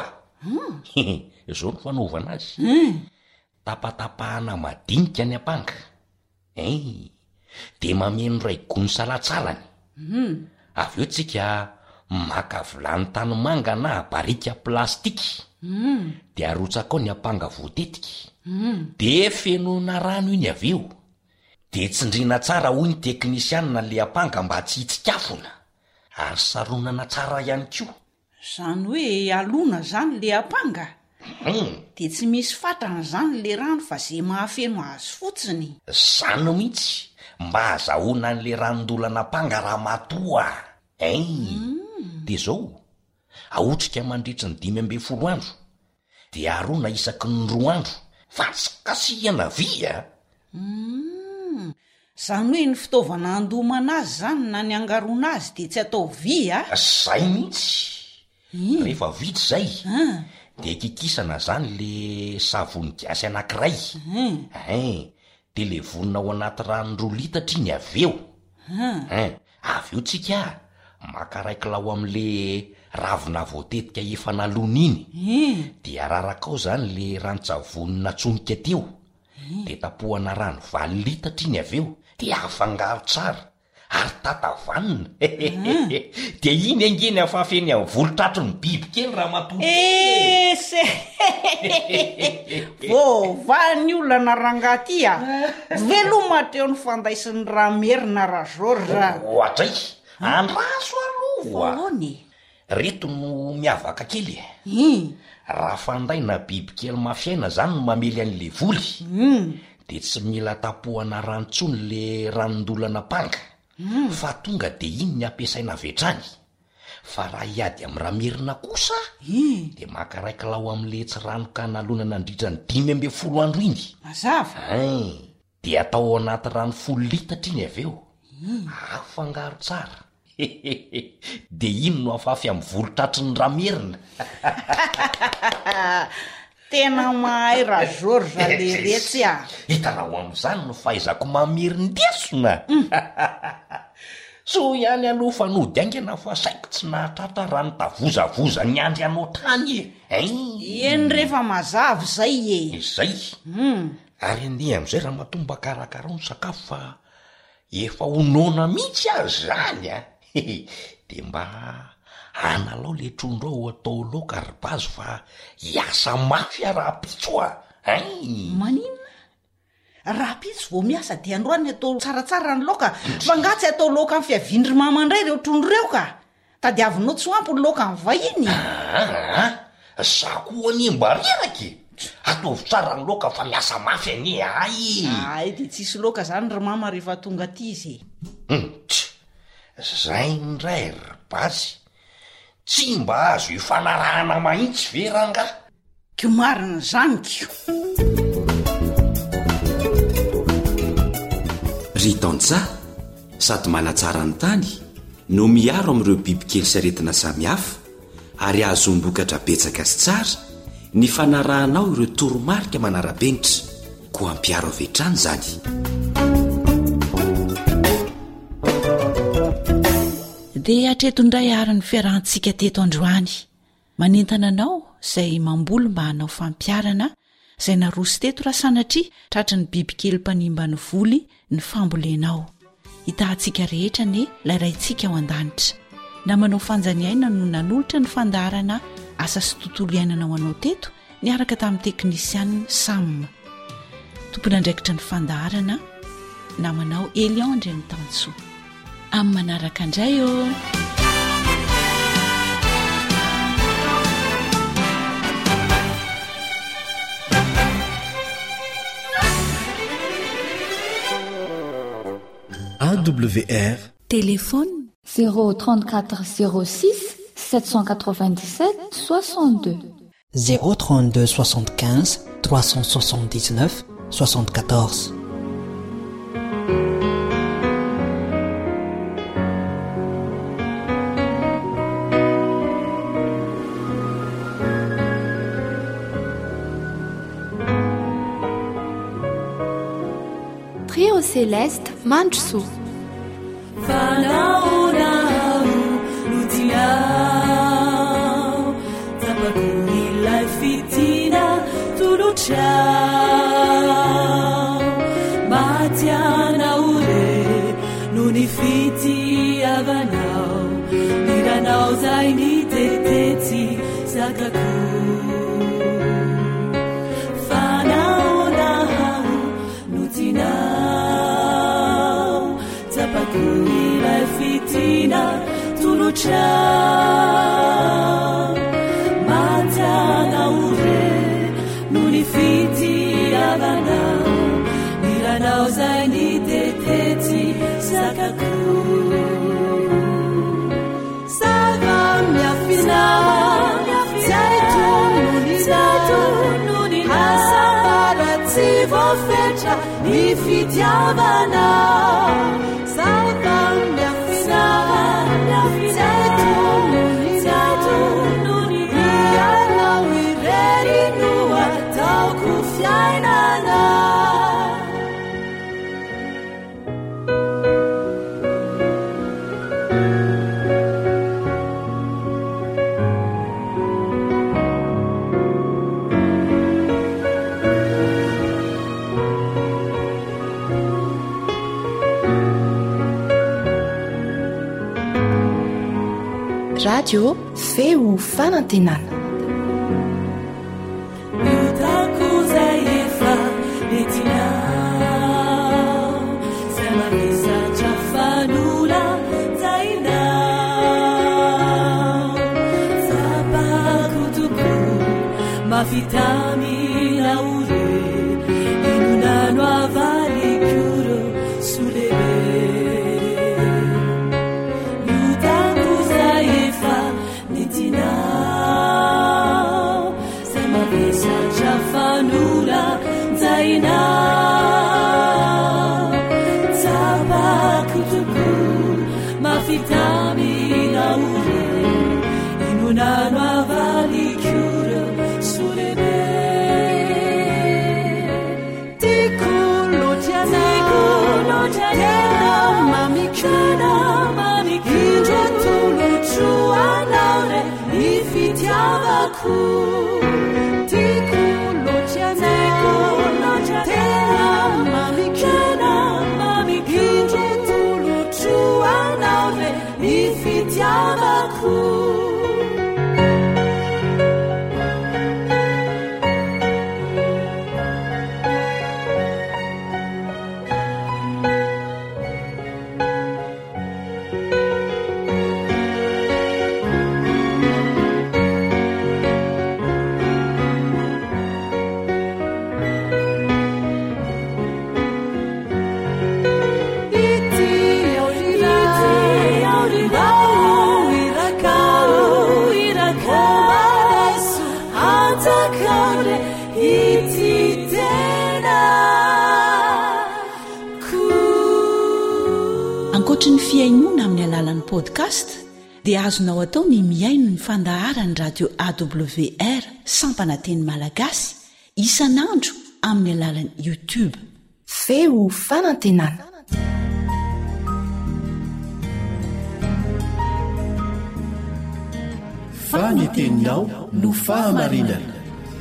Zao no fanaovana azy. Tapatapahana madinika ny apanga. Eh, de mameno ray gony salatsalany. Avy eo tsika maka vilany tany manga na barika plastika. De arotsaka ao ny apanga voatetika. De fenona rano iny avy eo. De tsindrina tsara hoy ny teknisianina le apanga mba tsy hitsikafona. Ary saronana tsara ihany koa. Zany hoe alona zany le apanga. de tsy misy fatrany zany le rano fa zay mahafeno azy fotsiny. Zany mihitsy mba azahoana an'le ranondolana panga raha matoa e de zao aotrika mandritra ny dimy ambe folo andro de arona isaky ny roa andro fa tsy kasihana vy a zany hoe ny fitaovana andomana azy zany na ny angarona azy de tsy atao vy a zay mihitsy rehefa vitsy zay de kikisana zany le savony gasy anankiray e de le vonina ao anaty rano roa litatra iny aveo e avy eo tsika maka raiky lao am'le ravina voatetika efa nalona iny de araraka ao zany le ranontsavony natsonika teo de tapohana rano valo litatra iny aveo de afangaro tsara ary tatavanina de iny angeny afafeny amin'ny volotratro ny biby kely raha matoto ese vovany olona na rangaty a veloma teo ny fandaisin'ny ramerina razorra ohatray andraso alova reto no miavaka kely raha fandaina biby kely mafiaina zany no mamely an'le voly de tsy mila tapohana ranontsony le ranondolana panga fa tonga de iny ny ampiasaina vetrany fa raha iady amin'ny ramerina kosa de maka raiky lao am'le tsy ranoka nalona nandritra ny dimy ambe folo andro iny mazava de atao anaty rano folo litatra iny aveo afangaro tsara de iny no afafy amin'ny volotratry ny ramerina tena mahay razorza le retsy a hitanao am'izany no fahaizako mamerindesona so ihany aloha fanody aingana fa saiko tsy nahatratra rano tavozavoza ny andry anao tany e eny rehefa mazava zay e zay ary ande am'izay raha matomba karakara ny sakafo fa efa honona mihitsy azy zany a de mba analao le trondro ao atao laoka ribazo fa hiasa mafy a raha pitso a manina raha pitso vo miasa de androany atao tsaratsara ny laoka fa ngatsy atao laoka amin'ny fiavindry mamandray reo trondro reo ka tadiavinao tsy hoampy ny laoka amin'ny vahiny za koa any mba reraky ataovy tsara ny laoka fa miasa mafy anie ay ay de tsisy laoka zany ry mama rehefa tonga ty izy zay ndray ribazy tsy mba azo ifanarahana mahitsy ve ranga ko marina zaniko ry taontsa sady manatsara ny tany no miaro amin'ireo bibikely sy aretina samihafa ary azo mbokatra betsaka sy tsara ny fanarahanao ireo toromarika manara-benitra ko ampiaro avetrany zany dia atreto indray ary ny fiarahantsika teto androany manentana anao izay mamboly mba hanao fampiarana izay narosy teto raha sanatria tratry ny bibikely mpanimba ny voly ny fambolenao hitahantsika rehetra ny lairaintsika ao an-danitra na manao fanjaniaina no nanolotra ny fandarana asa sy tontolo iainanao anao teto niaraka tamin'ny teknisianina samma tompony andraikitra ny fandarana namanao eliandre ny tansoa amin'ny manaraka indray o A W R téléphone zéro trente-quatre zéro six sept cent quatre-vingt-dix-sept soixante-deux zéro trente-deux soixante-quinze trois cent soixante-dix-neuf soixante-quatorze. Trio céleste Manchu. Fanaonao lutinao tapakuila fitina tuluchao matiana ure nuni fiti avanao niranao zaini teteti sakaku fanaonao lutinao tapakuila fitina tuluchao matiana ure betsakako sava miafina taitononina asambaratsy voafetra ny fitiavana sava miafina radio feo fanantenana utakozay efa netina samavesatra fanula zaina sapakotoko mafitamina ure inunano avalikuro sulebe fanula zaina tapakutuku mafitamina ure inunano avalikuro sulebe tikulotiana tikulotiana mamikana mamikindra tuluchuanaure ifitiavaku ankoatra ny fiainona amin'ny alalan'ny podcast dia azonao atao ny miaino ny fandaharany radio awr sampananteny malagasy isanandro amin'ny alalan'ny youtube feo fanantenana faneteninao no fahamarinana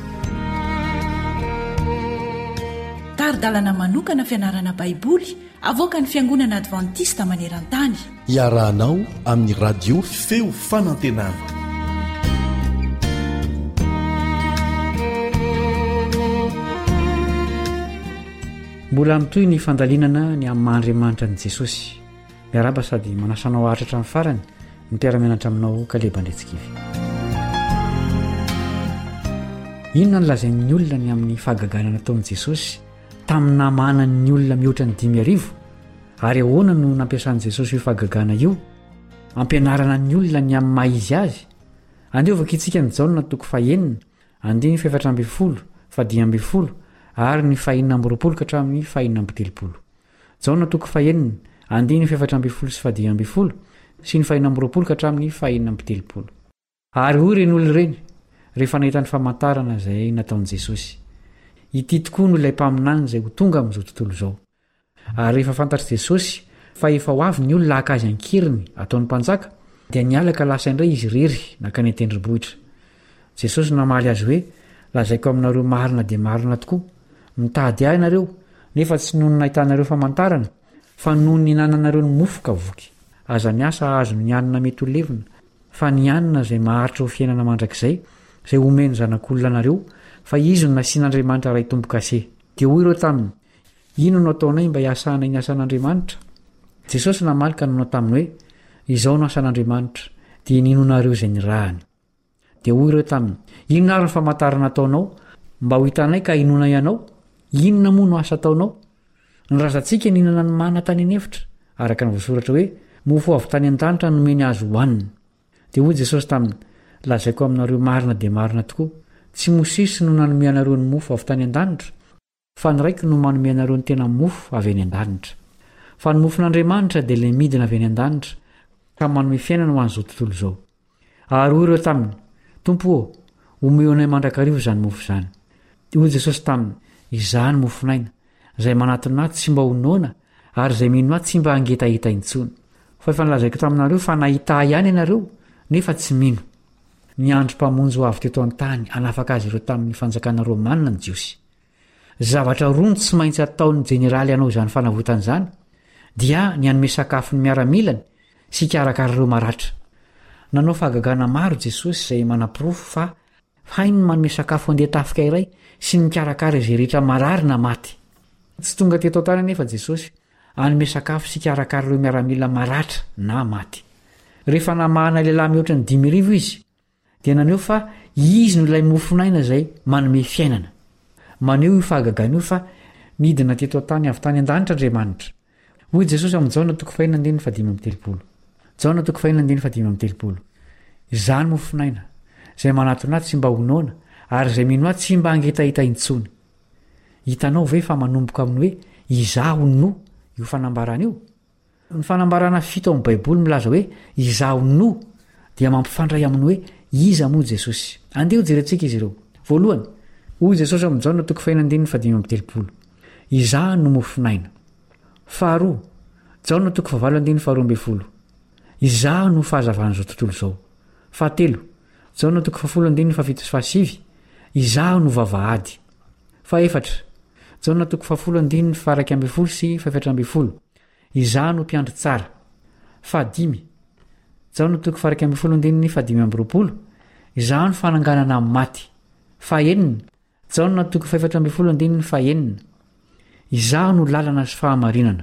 taridalana manokana fianarana baiboly avoaka ny fiangonana advantista maneran-tany iarahanao amin'ny radio feo fanantenana mbola mitoy ny fandalinana ny amin'ny mahandriamanitra an'i jesosy miaraba sady manasanao ahatratra amin'ny farany mpiara-mianatra aminao kalebandretsikivy inona ny lazain'ny olona ny amin'ny fahagagana nataon'i jesosy tamina manany olona mihoatra ny dimy arivo ary ahoana no nampiasan'i jesosy io fahagagana io ampianarana ny olona ny amin'ny maizy azy andeovaka itsika ny jaona toko fahenina andiny fefatra amby folo fadi amby folo ary ny fahinina amby roapolo ka hatramin'ny fahinina amby telopolo jaona toko fahenina andiny fefatra amby folo sy fadi amby folo sy ny fahinina amby roapolo ka hatramin'ny fahinina amby telopolo ary hoy ireny olona ireny rehefa nahita ny famantarana izay nataon'i jesosy ity tokoa no ilay mpaminany izay ho tonga amin'izao tontolo izao ary rehefa fantatry jesosy fa efa ho avy ny olona haka azy ankiriny ataon'ny mpanjaka dia nialaka lasa indray izy rery nakany an-tendrombohitra jesosy namaly azy hoe lazaiko aminareo marina dia marina tokoa mitady ahy nareo nefa tsy noho ny nahitanareo famantarana fa noho ny nananareo ny mofoka voky aza miasa azo ny anina mety ho levina fa ny anina izay maharitra ho fiainana mandrakizay izay omeny zanak'olona nareo fa izy no nasian'andriamanitra ray tombo-kase dia hoy ireo taminy ino no ataonay mba hiasanay ny asan'andriamanitra jesosy namalika nanao taminy hoe izao no asan'andriamanitra dia ninonareo izay ny rahany dia hoy ireo taminy inona ary ny famantarana ataonao mba ho hitanay ka inona ianao inona moa no asa ataonao ny razantsika ninana ny mana tany anefitra araka ny voasoratra hoe mofo avy tany an-danitra nomeny azo hohanina. Dia hoy Jesosy taminy, lazaiko aminareo marina dia marina tokoa, tsy mosisy no nanome anareo ny mofo avy tany an-danitra, fa ny raiky no manome anareo ny tena mofo avy any an-danitra. Fa ny mofon'Andriamanitra dia ilay midina avy any an-danitra ka manome fiainana ho an'izao tontolo izao. Ary hoy ireo taminy, Tompo ô, omeo anay mandrakarivo izany mofo izany. Dia hoy Jesosy taminy, izany mofonaina izay manatona ahy tsy mba ho noana ary izay mino ahy tsy mba hangetahita intsony. Fa efa nilazaiko taminareo fa nahita ihany ianareo nefa tsy mino. Ny androm-pamonjy ho avy teto an-tany hanafaka azy ireo tamin'ny fanjakana Romanina ny Jiosy. Zavatra roa tsy maintsy ataon'ny jeneraly anao izany fanavotana izany dia ny hanome sakafo ny miaramilany sy hikarakara ireo maratra. Nanao fahagagana maro Jesosy izay manam-pirofo fa hainy ny manome sakafo andeha tafika iray sy ny mikarakara izay rehetra marary na maty. Tsy tonga teto an-tany anefa Jesosy hanome sakafo sy hikarakara ireo miaramila maratra na maty. Rehefa namahana lehilahy mihoatra ny dimy arivo izy dia naneo fa izy no ilay mofonaina izay manome fiainana. Maneo io fahagagana io fa midina teto an-tany avy tany an-danitra Andriamanitra. Hoy Jesosy amin'ny Jaona toko faha enina andininy fadimy amby telopolo. Jaona toko faha enina andininy fadimy amby telopolo. Izany mofonaina izay manatona ahy tsy mba ho noana ary izay mino ahy tsy mba hangetahita intsony. Hitanao ve fa manomboka amin'ny hoe izaho no io fanambarana io? Ny fanambarana fito amin'ny Baiboly milaza hoe izaho no dia mampifandray amin'ny hoe iza moa Jesosy. Andeha ho jerentsika izy ireo. Voalohany, hoy Jesosy amin'ny Jaona toko faha enina andininy fadimy amby telopolo. Izaho no mofinaina. Faharoa, Jaona toko faha valo andininy faharoa ambin'ny folo. Izaho no fahazavan'izao tontolo izao. Fahatelo, Jaona toko fahafolo andininy fahafito sy fahasivy. Izaho no vavahady. Fahaefatra, Jaona toko fahafolo andininy faha-raika ambin'ny folo sy fahaefatra ambin'ny folo. Izaho no mpiandry tsara. Fahadimy, Jaona toko faha-raika ambin'ny folo andininy fahadimy amby roapolo. Izaho no fananganana amin'ny maty. Fahaenina, Jaona toko fahaefatra ambin'ny folo andininy fahaenina. Izaho no lalana sy fahamarinana.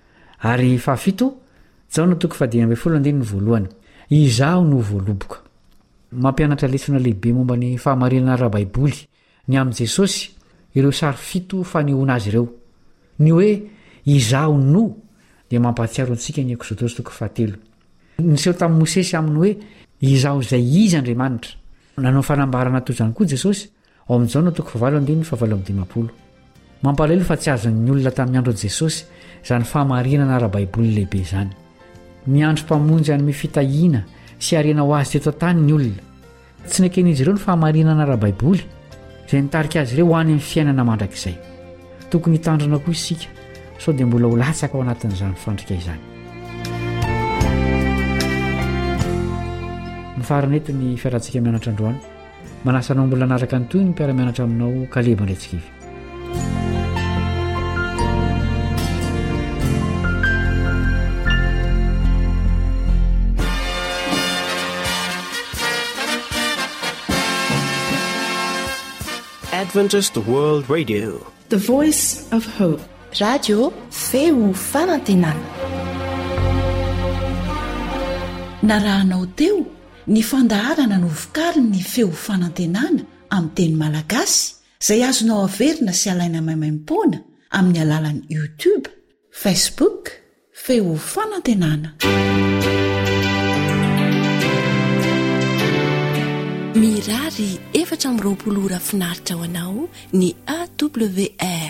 Ary fahafito, Jaona toko fahadimy ambin'ny folo andininy voalohany. Izaho no voaloboka. Mampianatra lesona lehibe momba ny fahamarinana ara-Baiboly ny amin'ny Jesosy ireo sary fito fanehoana azy ireo. Ny hoe izaho no dia mampahatsiaro antsika ny Ekôdosy toko fahatelo. Niseho tamin'ny Mosesy amin'ny hoe izaho izay izy Andriamanitra. Nanao fanambarana toy izany koa Jesosy ao amin'ny Jaona toko faha valo andininy faha valo amby dimampolo. Mampalahelo fa tsy azon'ny olona tamin'ny andron'i Jesosy izany fahamarinana ara-Baiboly lehibe izany. Ny androm-pamonjy hanome fitahiana sy harena ho azy teto an-tany ny olona. Tsy neken'izy ireo ny fahamarinana ara-Baiboly izay nitarika azy ireo ho any amin'ny fiainana mandrakizay. Tokony hitandrina koa isika sao dia mbola ho latsaka ao anatin'izany fandrika izany. Mifarana eto ny fiarantsika mianatra androany. Manasanao mbola naraka ny toy ny mpiara-mianatra aminao Kaleba Ndretsikivy. Adventist World Radio, The Voice of Hope. Radio feo fanantenana. Narahanao teo ny fandaharana no vokariny ny feo fanantenana amin'ny teny malagasy izay azonao averina sy alaina maimaim-poana amin'ny alalan'ny YouTube, Facebook, feo fanantenana. Mirary efatra amby roapolo ora finaritra ho anao ny A W R